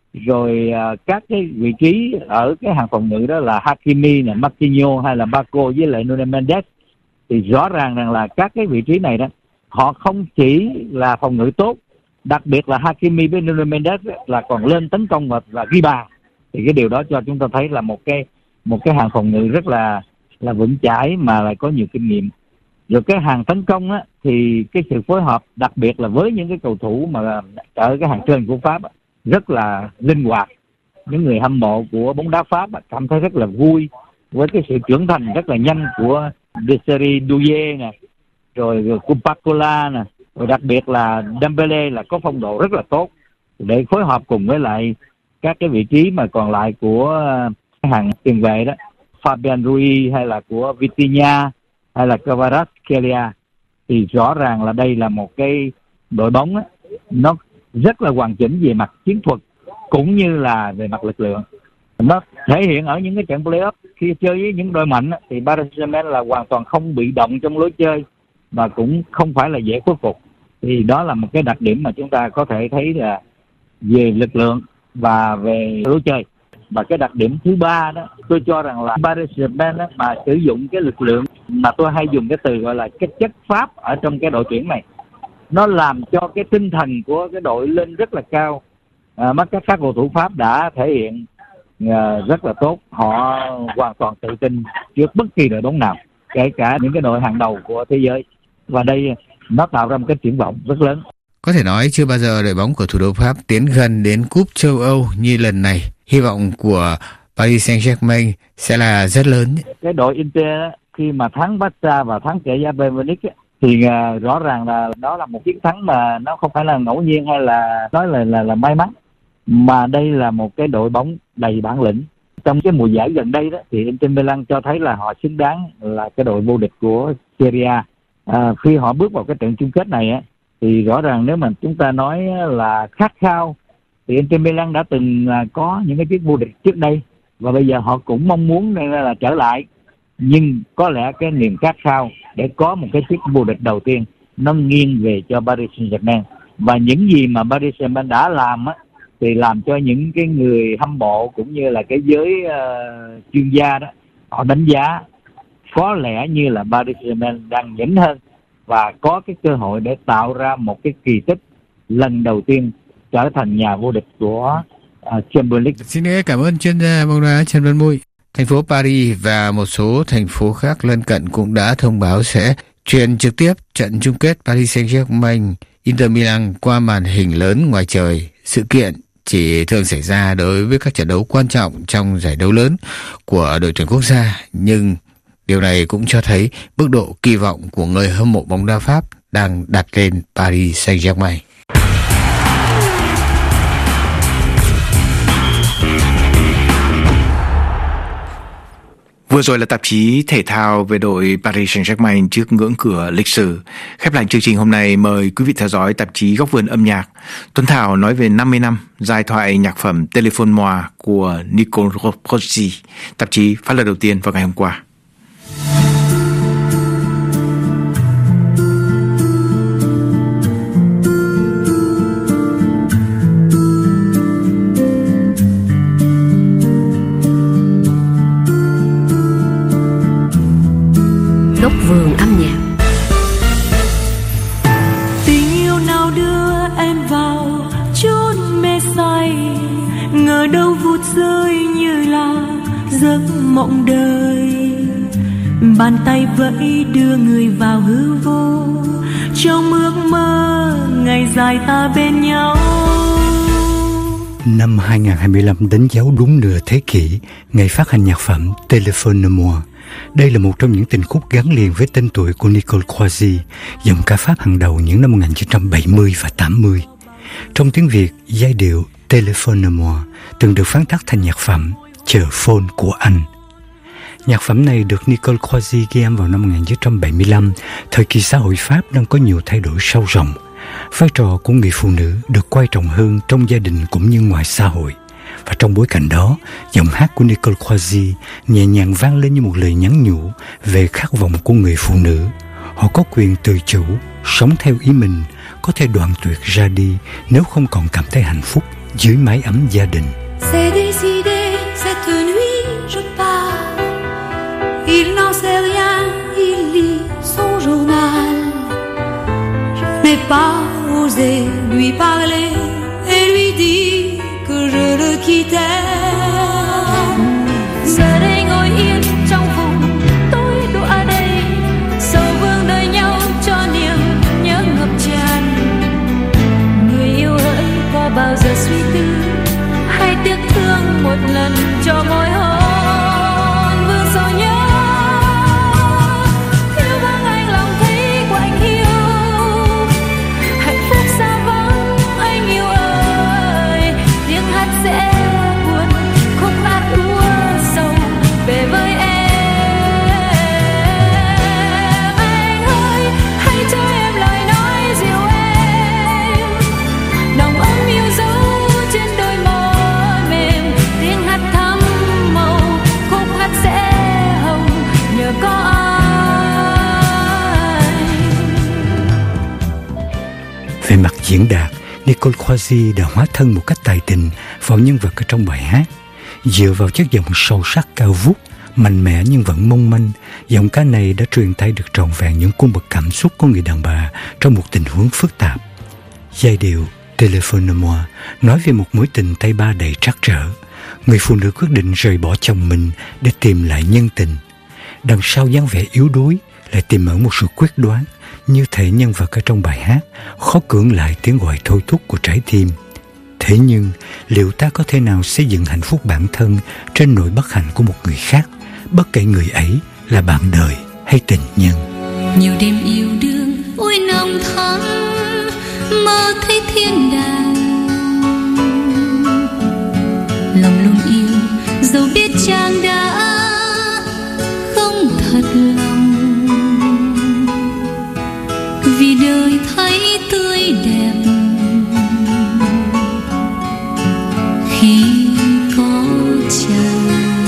rồi uh, các cái vị trí ở cái hàng phòng ngự đó là Hakimi, này, Marquinhos hay là Baco với lại Nuno Mendes, thì rõ ràng rằng là các cái vị trí này đó họ không chỉ là phòng ngự tốt, đặc biệt là Hakimi với Nuno Mendes là còn lên tấn công và, và ghi bàn. Thì cái điều đó cho chúng ta thấy là một cái một cái hàng phòng ngự rất là là vững chãi mà lại có nhiều kinh nghiệm. Rồi cái hàng tấn công á, thì cái sự phối hợp đặc biệt là với những cái cầu thủ mà ở cái hàng trên của Pháp á, rất là linh hoạt. Những người hâm mộ của bóng đá Pháp á, cảm thấy rất là vui với cái sự trưởng thành rất là nhanh của Desiree Doué nè, rồi, rồi Cupacola nè, rồi đặc biệt là Dembele là có phong độ rất là tốt để phối hợp cùng với lại các cái vị trí mà còn lại của hàng tiền vệ đó, Fabian Ruiz hay là của Vitinha hay là Kvaratskhelia. Thì rõ ràng là đây là một cái đội bóng á, nó rất là hoàn chỉnh về mặt chiến thuật cũng như là về mặt lực lượng. Nó thể hiện ở những cái trận play-off khi chơi với những đội mạnh á, thì Paris Saint-Germain là hoàn toàn không bị động trong lối chơi và cũng không phải là dễ khuất phục. Thì đó là một cái đặc điểm mà chúng ta có thể thấy là về lực lượng và về lối chơi. Và cái đặc điểm thứ ba đó, tôi cho rằng là Paris Saint-Germain đó, mà sử dụng cái lực lượng mà tôi hay dùng cái từ gọi là cái chất Pháp ở trong cái đội tuyển này, nó làm cho cái tinh thần của cái đội lên rất là cao. À, các các cầu thủ Pháp đã thể hiện à, rất là tốt, họ hoàn toàn tự tin trước bất kỳ đội bóng nào, kể cả những cái đội hàng đầu của thế giới. Và đây nó tạo ra một cái triển vọng rất lớn. Có thể nói chưa bao giờ đội bóng của thủ đô Pháp tiến gần đến cúp châu Âu như lần này. Hy vọng của Paris Saint-Germain sẽ là rất lớn. Cái đội Inter khi mà thắng Barca và thắng kể ra Bayern Munich thì uh, rõ ràng là đó là một chiến thắng mà nó không phải là ngẫu nhiên hay là nói là là, là may mắn, mà đây là một cái đội bóng đầy bản lĩnh. Trong cái mùa giải gần đây đó thì Inter Milan cho thấy là họ xứng đáng là cái đội vô địch của Serie A. À, khi họ bước vào cái trận chung kết này á, thì rõ ràng nếu mà chúng ta nói là khát khao thì Inter Milan đã từng có những cái chiếc vô địch trước đây và bây giờ họ cũng mong muốn là trở lại, nhưng có lẽ cái niềm khát khao để có một cái chiếc vô địch đầu tiên nó nghiêng về cho Paris Saint-Germain. Và những gì mà Paris Saint-Germain đã làm á, thì làm cho những cái người hâm mộ cũng như là cái giới uh, chuyên gia đó, họ đánh giá có lẽ như là Paris Saint-Germain đang nhỉnh hơn và có cái cơ hội để tạo ra một cái kỳ tích lần đầu tiên trở thành nhà vô địch của uh, Champions League. Xin cảm ơn chuyên gia bóng đá Trần Văn Mui. Thành phố Paris và một số thành phố khác lân cận cũng đã thông báo sẽ truyền trực tiếp trận chung kết Paris Saint-Germain Inter Milan qua màn hình lớn ngoài trời. Sự kiện chỉ thường xảy ra đối với các trận đấu quan trọng trong giải đấu lớn của đội tuyển quốc gia, nhưng điều này cũng cho thấy mức độ kỳ vọng của người hâm mộ bóng đá Pháp đang đặt lên Paris Saint-Germain. Vừa rồi là tạp chí thể thao về đội Paris Saint-Germain trước ngưỡng cửa lịch sử. Khép lại chương trình hôm nay, mời quý vị theo dõi tạp chí Góc vườn âm nhạc. Tuấn Thảo nói về năm mươi năm giai thoại nhạc phẩm Téléphone-moi của Nicole Rossi. Tạp chí phát lần đầu tiên vào ngày hôm qua. Góc vườn âm nhạc. Tình yêu nào đưa em vào chốn mê say, ngờ đâu vụt rơi như là giấc mộng đời. Bàn tay vẫy đưa người vào hư vô, trong ước mơ ngày dài ta bên nhau. Năm hai không hai lăm đánh dấu đúng nửa thế kỷ ngày phát hành nhạc phẩm Téléphone-moi. Đây là một trong những tình khúc gắn liền với tên tuổi của Nicole Croisi, dòng ca Pháp hàng đầu những năm một nghìn chín trăm bảy mươi và tám mươi. Trong tiếng Việt, giai điệu Téléphone-moi từng được phán tác thành nhạc phẩm Chờ phone của anh. Nhạc phẩm này được Nicole Croisi ghi âm vào năm một nghìn chín trăm bảy mươi lăm, thời kỳ xã hội Pháp đang có nhiều thay đổi sâu rộng. Vai trò của người phụ nữ được quan trọng hơn trong gia đình cũng như ngoài xã hội. Và trong bối cảnh đó, giọng hát của Nicole Croisi nhẹ nhàng vang lên như một lời nhắn nhủ về khát vọng của người phụ nữ. Họ có quyền tự chủ, sống theo ý mình có thể đoạn tuyệt ra đi nếu không còn cảm thấy hạnh phúc dưới mái ấm gia đình. C'est décidé, cette nuit je pars. Il n'en sait rien, il lit son journal. Je n'ai pas osé lui parler et lui dire que je le quittais. Giờ đây ngồi yên trong vùng tối đọa đây, sầu vương đời nhau cho niềm nhớ ngập tràn. Người yêu hỡi có bao giờ suy tư hay tiếc thương một lần cho môi hôn vương sầu nhớ. Thiếu vắng anh lòng thấy quạnh hiu, hạnh phúc xa vắng anh yêu ơi. Tiếng hát sẽ buồn khúc hát úa sầu về với em. Anh ơi hãy cho em lời nói dịu em, nồng ấm yêu dấu trên đôi môi mềm. Tiếng hát thắm màu khúc hát sẽ hồng nhờ có anh. Về mặt diễn đạt, Nicole Croisi đã hóa thân một cách tài tình vào nhân vật ở trong bài hát. Dựa vào chất giọng sâu sắc cao vút, mạnh mẽ nhưng vẫn mong manh, giọng ca này đã truyền tải được trọn vẹn những cung bậc cảm xúc của người đàn bà trong một tình huống phức tạp. Giai điệu Téléphone-moi nói về một mối tình tay ba đầy trắc trở. Người phụ nữ quyết định rời bỏ chồng mình để tìm lại nhân tình. Đằng sau dáng vẻ yếu đuối lại tiềm ẩn một sự quyết đoán, như thể nhân vật ở trong bài hát khó cưỡng lại tiếng gọi thôi thúc của trái tim. Thế nhưng, liệu ta có thể nào xây dựng hạnh phúc bản thân trên nỗi bất hạnh của một người khác, bất kể người ấy là bạn đời hay tình nhân? Nhiều đêm yêu đương ôi nồng thắm, mơ thấy thiên đàng. Lòng luôn yêu dẫu biết chàng đã không thật lòng. Vì đời thấy tươi đẹp khi có chàng.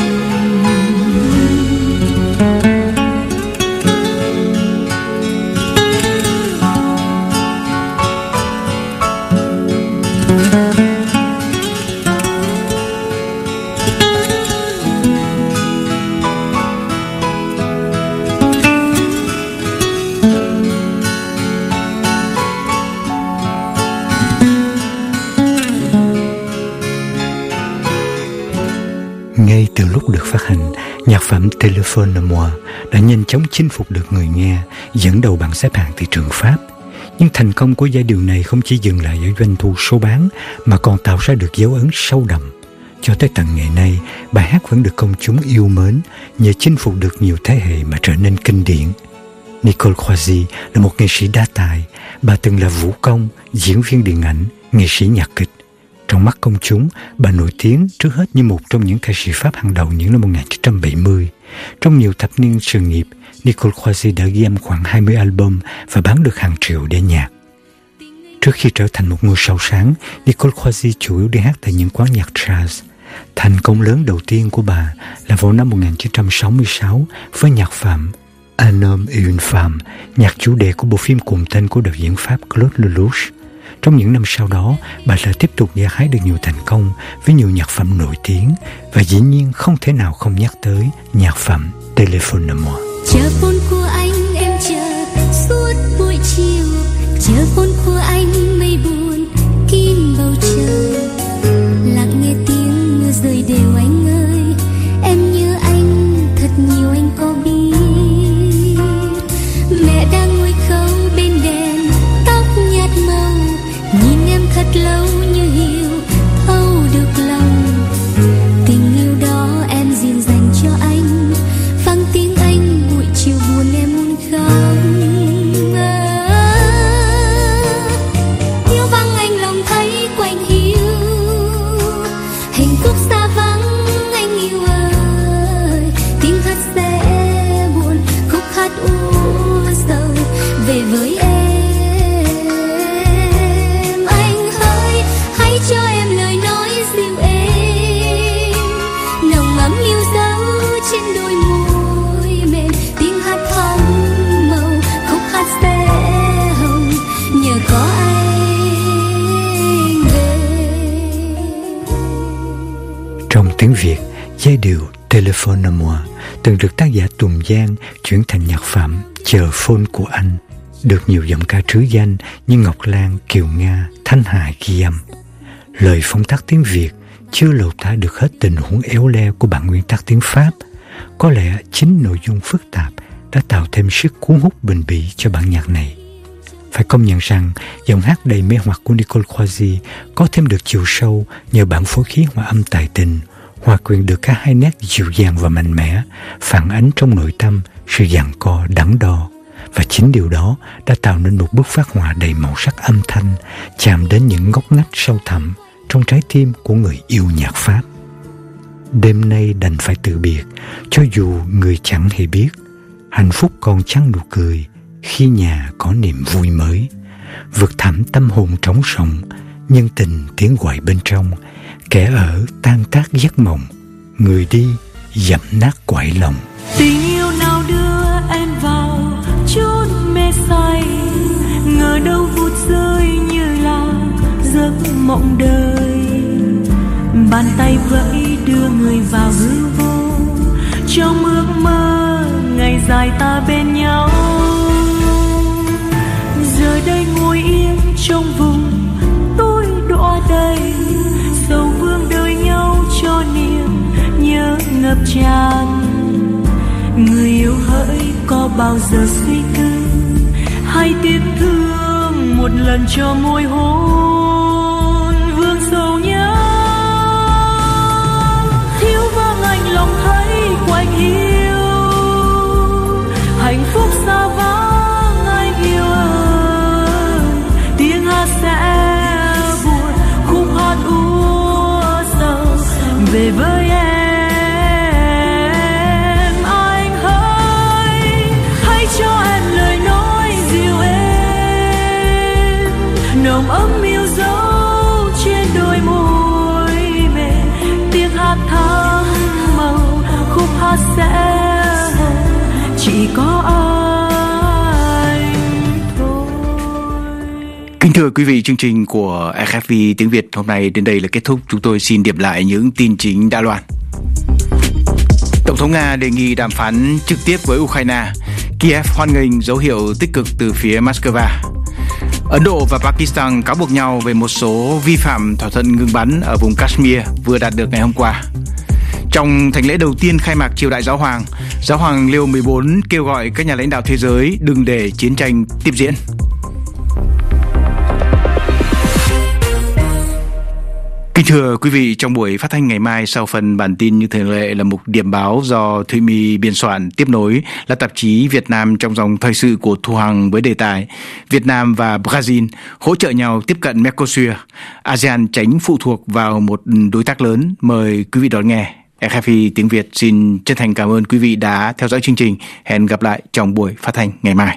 Ngay từ lúc được phát hành, nhạc phẩm Téléphone-moi đã nhanh chóng chinh phục được người nghe, dẫn đầu bảng xếp hạng thị trường Pháp. Nhưng thành công của giai điệu này không chỉ dừng lại ở doanh thu số bán, mà còn tạo ra được dấu ấn sâu đậm. Cho tới tận ngày nay, bài hát vẫn được công chúng yêu mến, nhờ chinh phục được nhiều thế hệ mà trở nên kinh điển. Nicole Croisi là một nghệ sĩ đa tài. Bà từng là vũ công, diễn viên điện ảnh, nghệ sĩ nhạc kịch. Trong mắt công chúng, bà nổi tiếng trước hết như một trong những ca sĩ Pháp hàng đầu những năm một nghìn chín trăm bảy mươi. Trong nhiều thập niên sự nghiệp, Nicole Croisi đã ghi âm khoảng hai mươi album và bán được hàng triệu đĩa nhạc. Trước khi trở thành một ngôi sao sáng, Nicole Croisi chủ yếu đi hát tại những quán nhạc jazz. Thành công lớn đầu tiên của bà là vào năm một nghìn chín trăm sáu mươi sáu với nhạc phẩm Un homme et une femme, nhạc chủ đề của bộ phim cùng tên của đạo diễn Pháp Claude Lelouch. Trong những năm sau đó, bà đã tiếp tục gặt hái được nhiều thành công với nhiều nhạc phẩm nổi tiếng, và dĩ nhiên không thể nào không nhắc tới nhạc phẩm Téléphone-moi. Chờ phone của anh em chờ suốt buổi chiều, chờ phone của anh mây buồn kín bầu trời, lặng nghe tiếng mưa rơi đều anh ơi, em nhớ anh thật nhiều anh có biết. Mẹ đang ngồi khâu bên đèn tóc nhạt màu, nhìn em thật lâu như hiểu thấu được lòng. Tình yêu đó em dành dành cho anh, vang tiếng anh buổi chiều buồn em muốn khóc. À, yêu vắng anh lòng thấy quạnh hiu, hạnh phúc xa vắng anh yêu ơi. Tiếng hát sẽ buồn, khúc hát u sầu về với em. Cho em lời nói dịu êm, nồng ấm yêu dấu trên đôi môi mềm. Tiếng hát thắm màu, khúc hát sẽ hồng tiếng Việt, giai điệu Téléphone à moi từng được tác giả Tùng Giang chuyển thành nhạc phẩm Chờ phone của anh, được nhiều giọng ca trứ danh như Ngọc Lan, Kiều Nga, Thanh Hà ghi âm. Lời phông tắc tiếng Việt chưa lột tả được hết tình huống éo le của bản nguyên tắc tiếng Pháp. Có lẽ chính nội dung phức tạp đã tạo thêm sức cuốn hút bền bỉ cho bản nhạc này. Phải công nhận rằng giọng hát đầy mê hoặc của Nicole Croisi có thêm được chiều sâu nhờ bản phối khí hòa âm tài tình, hòa quyện được cả hai nét dịu dàng và mạnh mẽ, phản ánh trong nội tâm sự giằng co đắn đo. Và chính điều đó đã tạo nên một bức phác họa đầy màu sắc âm thanh, chạm đến những ngóc ngách sâu thẳm trong trái tim của người yêu nhạc Pháp. Đêm nay đành phải từ biệt, cho dù người chẳng hề biết, hạnh phúc còn chẳng nụ cười khi nhà có niềm vui mới. Vực thẳm tâm hồn trống rỗng, nhân tình tiếng gọi bên trong, kẻ ở tan tác giấc mộng, người đi dẫm nát quải lòng. Tình yêu nào đưa em vào chốn mê say, ngờ đâu vụt rơi như là giấc mộng đời. Bàn tay vẫy đưa người vào hư vô, trong ước mơ ngày dài ta bên nhau. Giờ đây ngồi yên trong vùng tối đọa đầy, sầu vương đời nhau cho niềm nhớ ngập tràn. Người yêu hỡi có bao giờ suy tư hay tiếc thương một lần cho môi hôn vương sầu nhớ. Thiếu vắng anh lòng thấy quạnh hiu, hạnh phúc xa vắng anh yêu ơi. Tiếng hát sẽ buồn, khúc hát úa sầu về với em. Nồng ấm yêu dấu trên đôi môi mềm, tiếng hát thắm màu, khúc hát sẽ chỉ có anh thôi. Kính thưa quý vị, chương trình của rờ ép vê tiếng Việt hôm nay đến đây là kết thúc. Chúng tôi xin điểm lại những tin chính đã loan. Tổng thống Nga đề nghị đàm phán trực tiếp với Ukraine. Kiev hoan nghênh dấu hiệu tích cực từ phía Moscow. Ấn Độ và Pakistan cáo buộc nhau về một số vi phạm thỏa thuận ngừng bắn ở vùng Kashmir vừa đạt được ngày hôm qua. Trong thánh lễ đầu tiên khai mạc triều đại Giáo Hoàng, Giáo Hoàng Leo mười bốn kêu gọi các nhà lãnh đạo thế giới đừng để chiến tranh tiếp diễn. Kính thưa quý vị, trong buổi phát thanh ngày mai, sau phần bản tin như thường lệ là mục điểm báo do Thụy My biên soạn, tiếp nối là tạp chí Việt Nam trong dòng thời sự của Thu Hằng với đề tài Việt Nam và Brazil hỗ trợ nhau tiếp cận Mercosur, a sê an tránh phụ thuộc vào một đối tác lớn. Mời quý vị đón nghe. rờ ép vê tiếng Việt xin chân thành cảm ơn quý vị đã theo dõi chương trình. Hẹn gặp lại trong buổi phát thanh ngày mai.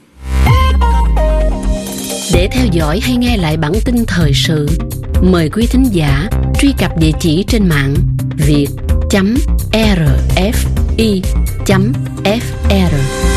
Để theo dõi hay nghe lại bản tin thời sự, mời quý thính giả truy cập địa chỉ trên mạng việt chấm rờ ép i chấm ép rờ.